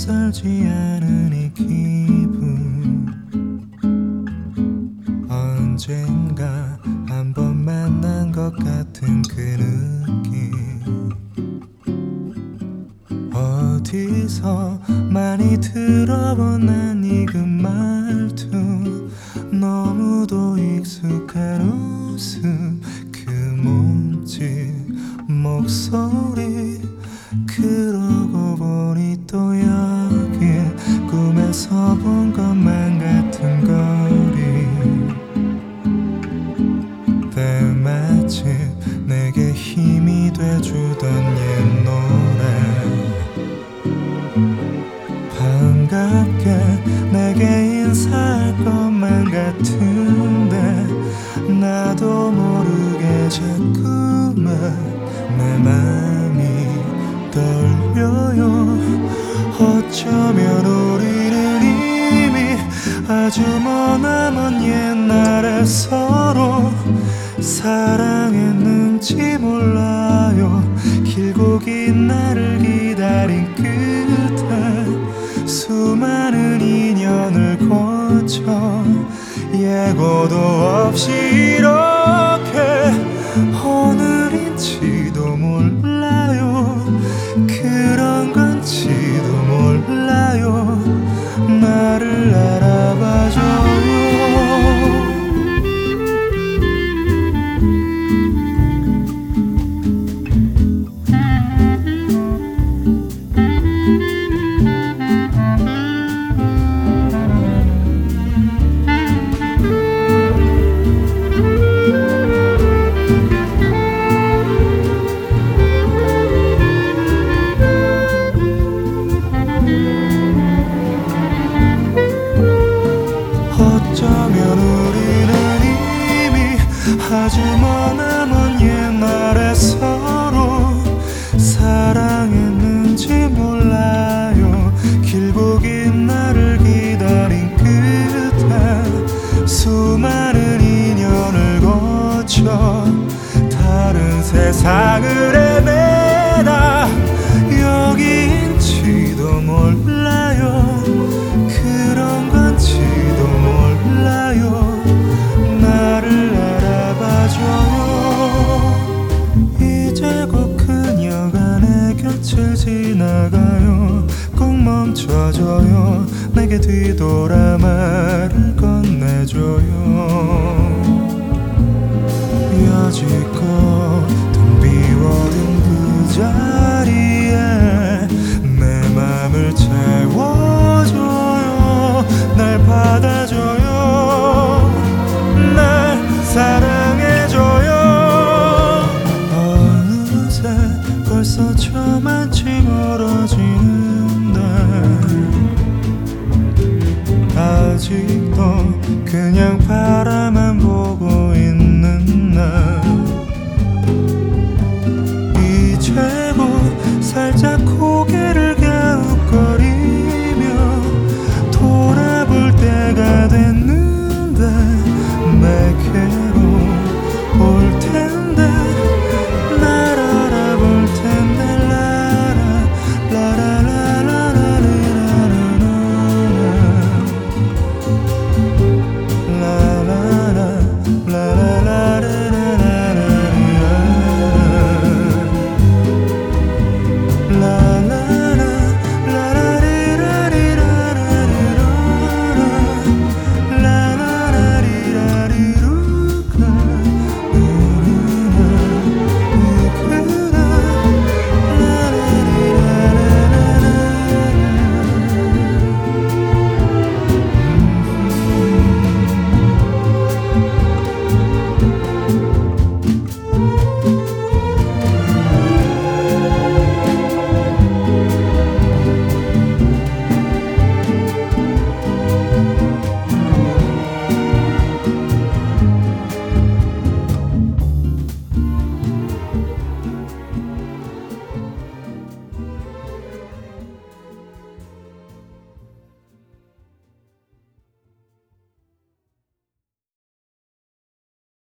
낯설지 않은 이 기분 언젠가 한번 만난 것 같은 그 느낌 어디서 많이 들어본 난 익은 말투 너무도 익숙한 웃음 그 몸짓 목소리 그러고 보니 또 여긴 꿈에서 본 것만 같은 거리 때마침 내게 힘이 돼주던 옛 노래 반갑게 내게 인사할 것만 같은데 나도 모르게 자꾸만 내 맘이 떨려요 어쩌면 우리는 이미 아주 머나먼 옛날에 서로 사랑했는지 몰라요 길고 긴 나를 기다린 끝에 수많은 인연을 거쳐 예고도 없이 이렇게 오늘인지도 몰라요 그런 건지도 몰라요 나를 알아봐줘요 어쩌면 우리는 이미 아주 머나먼 옛날에 서로 사랑했는지 몰라요 길고 긴 나를 기다린 끝에 수많은 인연을 거쳐 다른 세상을 헤매다 여기인지도 몰라요 그런 건지도 몰라요 나를 알아봐줘요 이제 곧 그녀가 내 곁을 지나가요 꼭 멈춰줘요 내게 뒤돌아 말을 건네줘요 여지껏 텅 비워둔 그 자리에 내 맘을 채워줘요 날 받아줘요 날 사랑해줘요 어느새 벌써 저만치 멀어지는데 아직도 그냥 바라